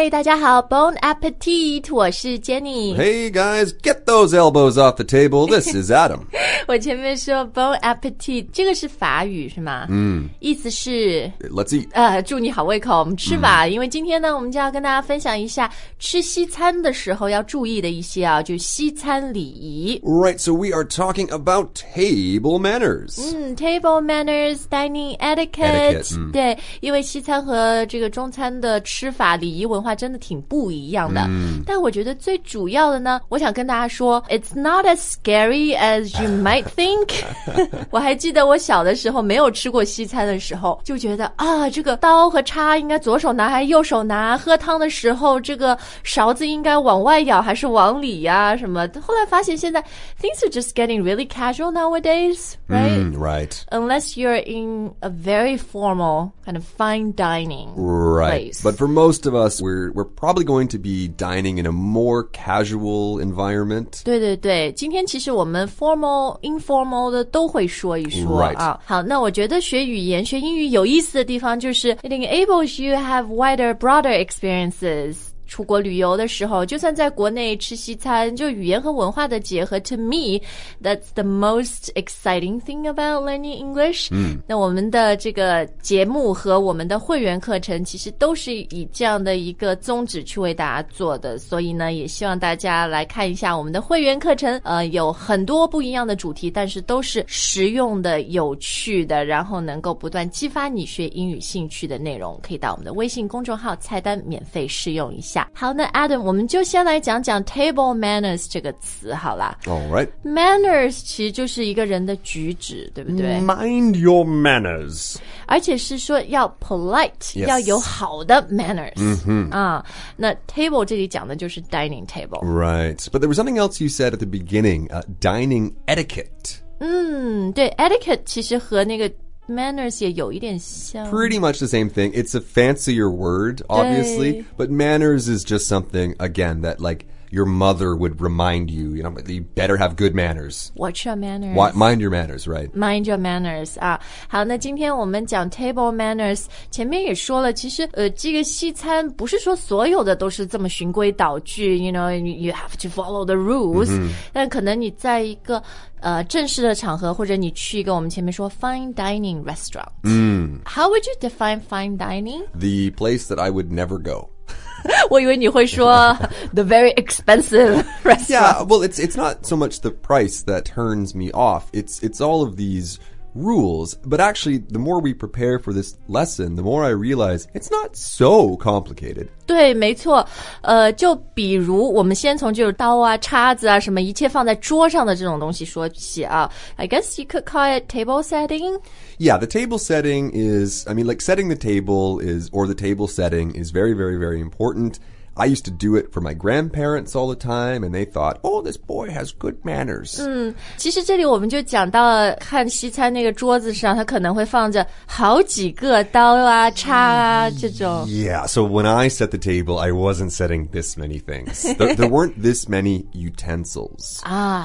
嘿，大家好 Bon appetit 我是 Jenny Hey guys, get those elbows off the table. This is Adam. 我前面说 Bon appetit 这个是法语是吗？意思是 Let's eat. 祝你好胃口，我们吃吧。因为今天呢，我们就要跟大家分享一下吃西餐的时候要注意的一些就西餐礼仪。 Right, so we are talking about table manners. Table manners, dining etiquette. 对，因为西餐和这个中餐的吃法礼仪文化真的挺不一样的。但我觉得最主要的呢，我想跟大家说 It's not as scary as you might think. 我还记得我小的时候没有吃过西餐的时候，就觉得这个刀和叉应该左手拿还是右手拿，喝汤的时候这个勺子应该往外舀还是往里呀什么。后来发现现在 things are just getting really casual nowadays, right? Right. Unless you're in a very formal kind of fine dining Right. place. But for most of us, we're probably going to be dining in a more casual environment. 对对对，今天其实我们 formal, informal 的都会说一说 Right. 好，那我觉得学语言、学英语有意思的地方就是 it enables you to have wider, broader experiences.出国旅游的时候，就算在国内吃西餐，就语言和文化的结合 to me, that's the most exciting thing about learning English. 那我们的这个节目和我们的会员课程其实都是以这样的一个宗旨去为大家做的，所以呢，也希望大家来看一下我们的会员课程，有很多不一样的主题，但是都是实用的、有趣的，然后能够不断激发你学英语兴趣的内容，可以到我们的微信公众号菜单免费试用一下。好，那 Adam 我们就先来讲讲 table manners 这个词好啦。 All right. Manners 其实就是一个人的举止，对不对？ Mind your manners. 而且是说要 polite, Yes. 要有好的 manners. 那 table 这里讲的就是 dining table. Right. But there was something else you said at the beginning, dining etiquette. 对 etiquette 其实和那个manners 也有一点像 Pretty much the same thing. It's a fancier word, obviously, but manners is just something, again, that like your mother would remind you, you better have good manners. What's your manners? Mind your manners, right? Mind your manners 好，那今天我们讲 table manners 前面也说了，其实这个西餐不是说所有的都是这么循规蹈矩 you have to follow the rules 但可能你在一个正式的场合，或者你去一个我们前面说 fine dining restaurant How would you define fine dining? The place that I would never go. 我以为你会说 the very expensive restaurant. Yeah, well, it's not so much the price that turns me off. It's all of these rules. But actually, the more we prepare for this lesson, the more I realize it's not so complicated. 对，没错。就比如我们先从就是刀啊、叉子啊什么一切放在桌上的这种东西说起啊。I guess you could call it table setting. Yeah, the table setting is, setting the table or the table setting is very, very, very important. I used to do it for my grandparents all the time, and they thought, oh, this boy has good manners. 其实这里我们就讲到了看西餐那个桌子上，它可能会放着好几个刀啊、叉啊这种。 Yeah, so when I set the table, I wasn't setting this many things. There weren't this many utensils.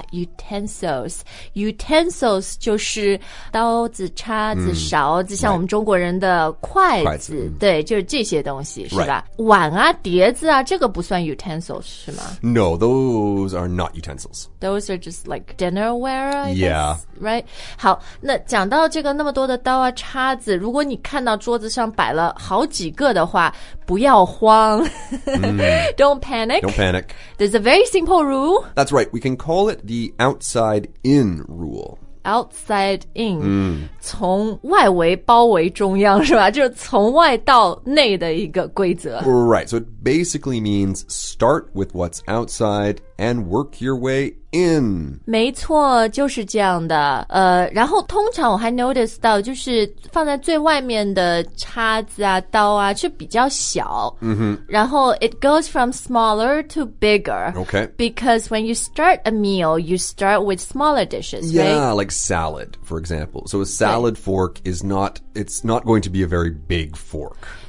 Utensils. Utensils 就是刀子、叉子、勺子，像我们中国人的筷子，对，就是这些东西，是吧？碗啊、碟子啊，这个不算 utensils 是吗？ No, those are not utensils. Those are just like dinnerware, I guess. Yeah. Right? 好，那讲到这个那么多的刀啊、叉子，如果你看到桌子上摆了好几个的话，不要慌。Don't panic. Don't panic. There's a very simple rule. That's right. We can call it the outside-in rule. Outside in. 从外围包围中央是吧？就是从外到内的一个规则。 Right. So it basically means start with what's outside and work your way in. 没错，就是这样的。然后通常我还 notice 到，就是放在最外面的叉子啊、刀啊是比较小。然后 it goes from smaller to bigger. Okay. Because when you start a meal, you start with smaller dishes, Yeah, right? like salad, for example. So a salad fork it's not going to be a very big fork.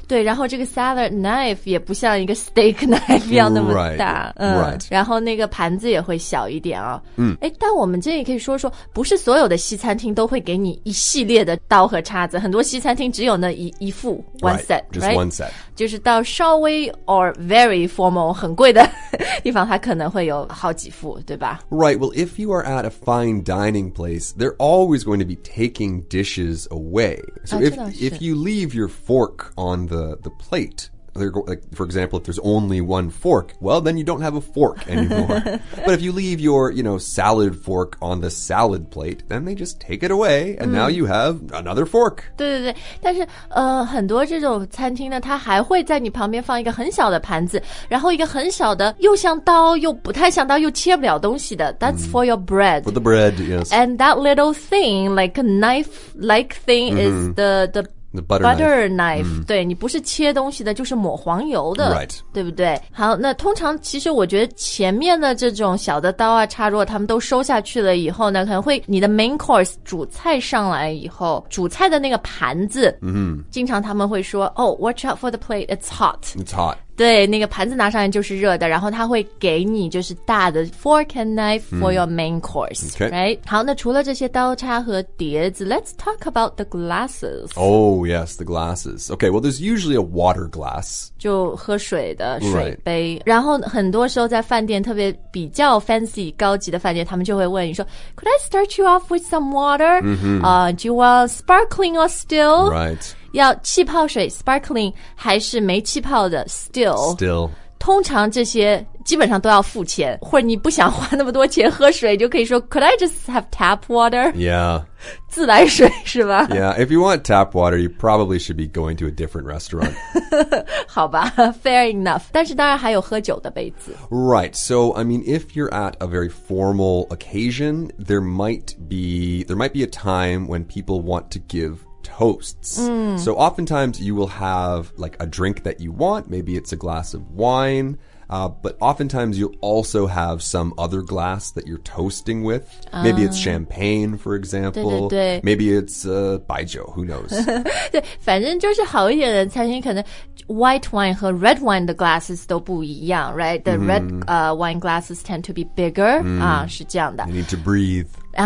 对，然后这个 salad knife 也不像一个 steak knife 一样那么大。 Right. 然后那个盘子也会小一点啊。但我们这也可以说，不是所有的西餐厅都会给你一系列的刀和叉子，很多西餐厅只有那一副 one set, Just right? one set. 就是到稍微 or very formal 很贵的地方，它可能会有好几副，对吧？ Right. Well, if you are at a fine dining place, they're always going to be taking dishes away. So if you leave your fork on the plate, like, for example, if there's only one fork, well, then you don't have a fork anymore. But if you leave your, salad fork on the salad plate, then they just take it away, and now you have another fork. 对，但是很多这种餐厅呢，它还会在你旁边放一个很小的盘子，然后一个很小的又像刀又不太像刀又切不了东西的 That's for your bread. For the bread, yes. And that little thing, like a knife-like thing, is the butter knife. 对，你不是切东西的，就是抹黄油的 Right. 对不对？好，那通常其实我觉得前面的这种小的刀啊叉，如果他们都收下去了以后呢，可能会你的 main course 主菜上来以后，主菜的那个盘子经常他们会说watch out for the plate, it's hot. It's hot. 对，那个盘子拿上来就是热的，然后他会给你就是大的 fork and knife for your main course, right? 好，那除了这些刀叉和碟子 let's talk about the glasses. Oh, yes, the glasses. Okay, well, there's usually a water glass. 就喝水的水杯，然后很多时候在饭店，特别比较 fancy 高级的饭店，他们就会问你说 Could I start you off with some water? Do you want sparkling or still? Right. 要气泡水 sparkling 还是没气泡的 still? 通常这些基本上都要付钱，或者你不想花那么多钱喝水，就可以说 Could I just have tap water? Yeah. 自来水是吧？ Yeah, if you want tap water, you probably should be going to a different restaurant. 好吧 fair enough. 但是当然还有喝酒的杯子。 Right. So, I mean, if you're at a very formal occasion, there might be a time when people want to give toasts. So oftentimes you will have like a drink that you want. Maybe it's a glass of wine. But oftentimes you'll also have some other glass that you're toasting with. Maybe it's champagne, for example. 对 Maybe it's 白酒, who knows? 对，反正就是好一点的餐厅，可能 white wine 和 red wine 的 glasses 都不一样 right? The red wine glasses tend to be bigger. 是这样的。 You need to breathe.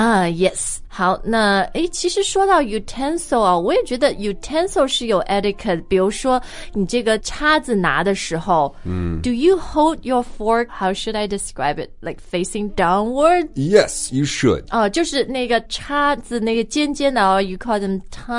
Yes. 好，那其实说到 utensil 啊，我也觉得 utensil 是有 etiquette。比如说你这个叉子拿的时候，Do you hold your fork? How should I describe it? Like facing downward? Yes, you should. 就是那个叉子那个尖尖的you call them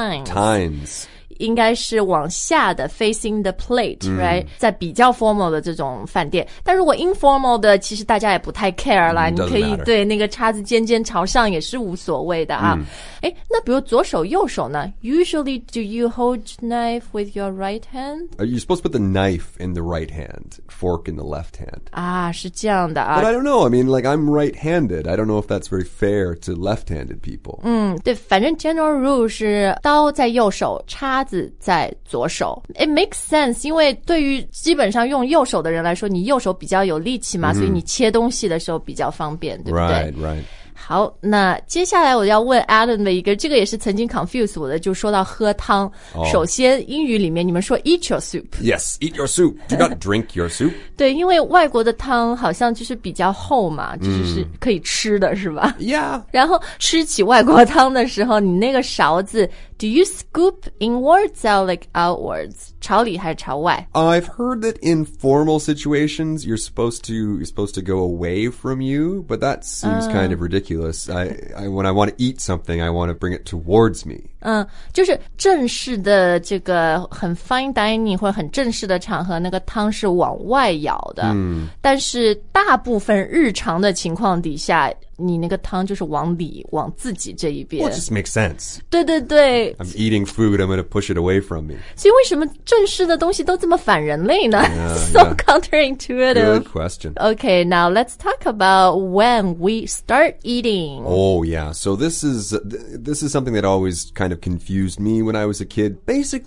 tines. 应该是往下的 facing the plate, right? 在比较 formal 的这种饭店，但如果 informal 的，其实大家也不太 care 啦，你可以对那个叉子尖尖朝上也是无所谓的啊。那比如左手右手呢 Usually do you hold knife with your right hand? You're supposed to put the knife in the right hand, fork in the left hand. 是这样的啊。 But I don't know. I mean, like, I'm right-handed. I don't know if that's very fair to left-handed people. 对，反正 general rule 是刀在右手，叉子在左手。It makes sense， 因为对于基本上用右手的人来说，你右手比较有力气嘛，所以你切东西的时候比较方便，对不对？ Right. 好，那接下来我要问 Adam 的一个，这个也是曾经 confuse 我的，就说到喝汤。首先，英语里面你们说 eat your soup. Yes, eat your soup. Do not drink your soup. 对，因为外国的汤好像就是比较厚嘛，就是可以吃的是吧？ Yeah. 然后吃起外国汤的时候，你那个勺子 do you scoop inwards or like outwards? 朝里还是朝外？ I've heard that in formal situations you're supposed to go away from you, but that seems kind of ridiculous. When I want to eat something, I want to bring it towards me. 就是正式的这个很 fine dining 或者很正式的场合，那个汤是往外舀的。但是大部分日常的情况底下，你那个汤就是往里，往自己这一边。 Well, it just makes sense. 对对对。 I'm eating food, I'm going to push it away from me. 所以为什么正式的东西都这么反人类呢？ So counterintuitive. Good question. Okay, now let's talk about when we start eating. Oh, yeah. So this is something that always kind of confused me when I was a kid. Basically,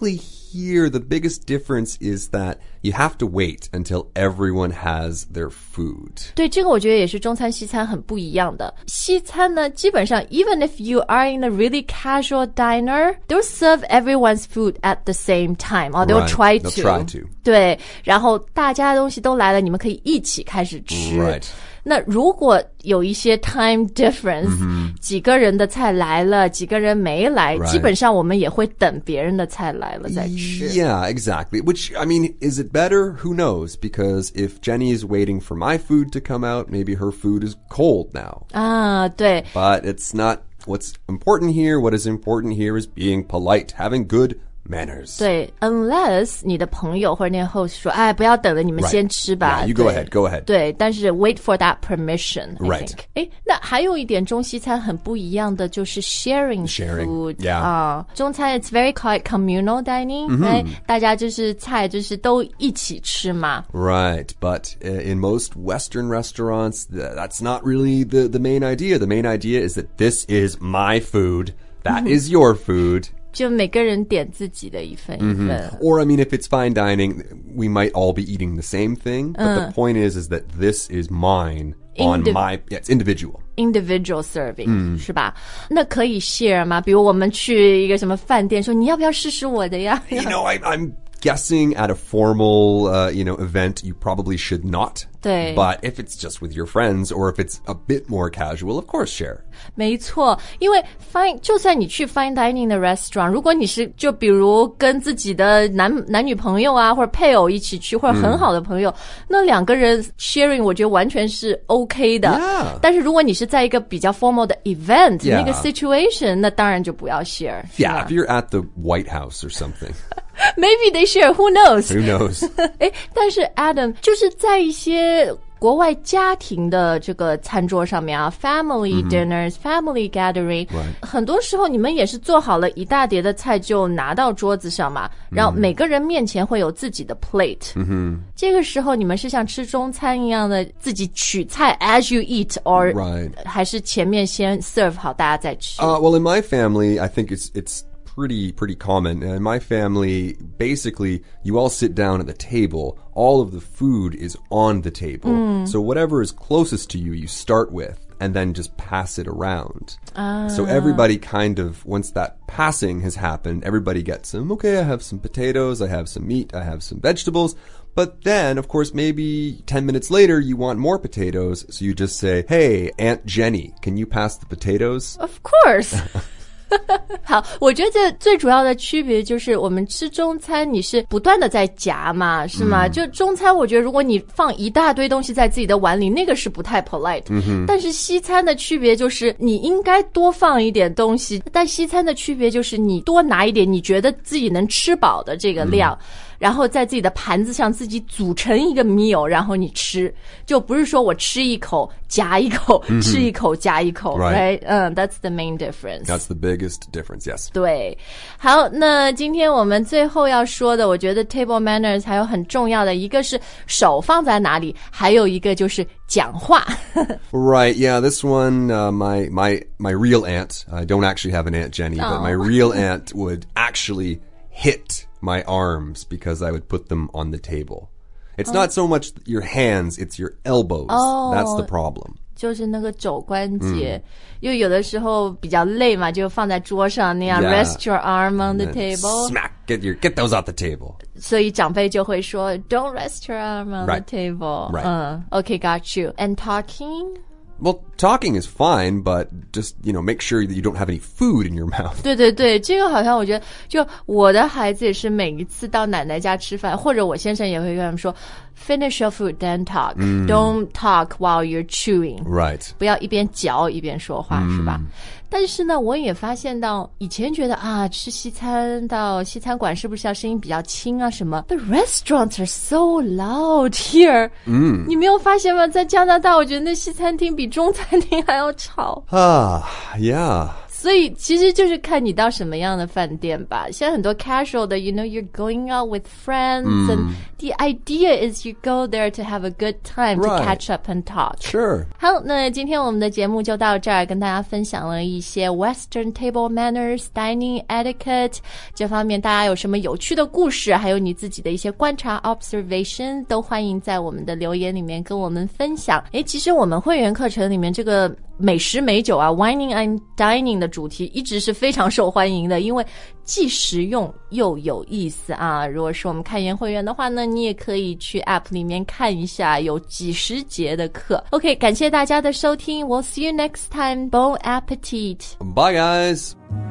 here, the biggest difference is that you have to wait until everyone has their food. 对，这个我觉得也是中餐西餐很不一样的。西餐呢，基本上 even if you are in a really casual diner, they'll serve everyone's food at the same time, or they'll try to. They'll try to. 对，然后大家的东西都来了，你们可以一起开始吃。 Right. 那如果有一些 time difference，几个人的菜来了，几个人没来，基本上我们也会等别人的菜来了再吃。 Yeah, exactly. Which, I mean, is it better? Who knows? Because if Jenny is waiting for my food to come out, maybe her food is cold now. 啊，对。 But it's not what's important here. What is important here is being polite, having good manners. 对 unless 你的朋友或者那个 host 说，哎，不要等了，你们先吃吧。 Yeah, you go ahead, go ahead. 对，但是 wait for that permission, I Right. think. 诶，那还有一点中西餐很不一样的就是 sharing food. Yeah. 中餐 it's very quite communal dining, right? 大家就是菜就是都一起吃嘛。 Right, but in most Western restaurants, that's not really the main idea. The main idea is that this is my food, that is your food. 就每个人点自己的一份一份。 Or, I mean, if it's fine dining, we might all be eating the same thing. But the point is that this is mine on my... Yeah, it's individual. Individual serving, 是吧？那可以 share 吗？比如我们去一个什么饭店，说你要不要试试我的呀？ You know, I'm guessing at a formal, event, you probably should not. 对。 But if it's just with your friends or if it's a bit more casual, of course share. 没错，因为就算你去 fine dining 的 restaurant， 如果你是就比如跟自己的男女朋友啊，或者配偶一起去，或者很好的朋友，那两个人 sharing 我觉得完全是 OK 的。 Yeah. 但是如果你是在一个比较 formal 的 event， Yeah. 那个 situation， 那当然就不要 share。 Yeah, if you're at the White House or something. Maybe they share, who knows? Who knows? 诶，但是 Adam 就是在一些国外家庭的这个餐桌上面啊 family dinners, family gathering， 很多时候你们也是做好了一大碟的菜就拿到桌子上嘛，然后每个人面前会有自己的 plate。这个时候你们是像吃中餐一样的自己取菜 as you eat or 还是前面先 serve 好大家再吃？ Well, in my family, I think it's pretty common. In my family, basically, you all sit down at the table. All of the food is on the table. So whatever is closest to you, you start with, and then just pass it around. So everybody kind of, once that passing has happened, everybody gets some, okay, I have some potatoes, I have some meat, I have some vegetables. But then, of course, maybe 10 minutes later, you want more potatoes. So you just say, hey, Aunt Jenny, can you pass the potatoes? Of course. 好，我觉得最主要的区别就是我们吃中餐你是不断的在夹嘛，是吗？就中餐我觉得如果你放一大堆东西在自己的碗里，那个是不太 polite。但是西餐的区别就是你应该多放一点东西，但西餐的区别就是你多拿一点你觉得自己能吃饱的这个量。然后在自己的盘子上自己组成一个 meal， 然后你吃，就不是说我吃一口夹一口，吃一口夹一口 ，right？ that's the main difference. That's the biggest difference, yes. 对，好，那今天我们最后要说的，我觉得 table manners 还有很重要的一个是手放在哪里，还有一个就是讲话。 Right, yeah, this one, my real aunt, I don't actually have an Aunt Jenny, but my real aunt would actually hit my arms because I would put them on the table. It's not so much your hands, it's your elbows. That's the problem. 就是那个肘关节，因为有的时候比较累嘛，就放在桌上那样 rest your arm on the table. Smack, get those off the table. 所以长辈就会说 don't rest your arm on the table. Right. Okay, got you. And talking? Well, talking is fine, but just, make sure that you don't have any food in your mouth. 对对对，这个好像我觉得，就我的孩子也是每一次到奶奶家吃饭，或者我先生也会跟他们说 ，finish your food then talk. Don't talk while you're chewing. Right. 不要一边嚼一边说话，是吧？但是呢，我也发现到以前觉得啊，吃西餐到西餐馆是不是要声音比较轻啊什么 ？The restaurants are so loud here. 你没有发现吗？在加拿大，我觉得那西餐厅比中餐厅还要吵。 Yeah. 所以其实就是看你到什么样的饭店吧。现在很多 casual 的 you know you're going out with friends and the idea is you go there to have a good time to catch up and talk. Sure. 好，那今天我们的节目就到这儿，跟大家分享了一些 Western table manners, dining etiquette 这方面大家有什么有趣的故事，还有你自己的一些观察 observation 都欢迎在我们的留言里面跟我们分享。其实我们会员课程里面这个美食美酒啊 Wining and Dining 的主题一直是非常受欢迎的，因为既实用又有意思啊。如果是我们开研会员的话呢，你也可以去 App 里面看一下，有几十节的课。 OK， 感谢大家的收听， We'll see you next time. Bon appetit. Bye guys.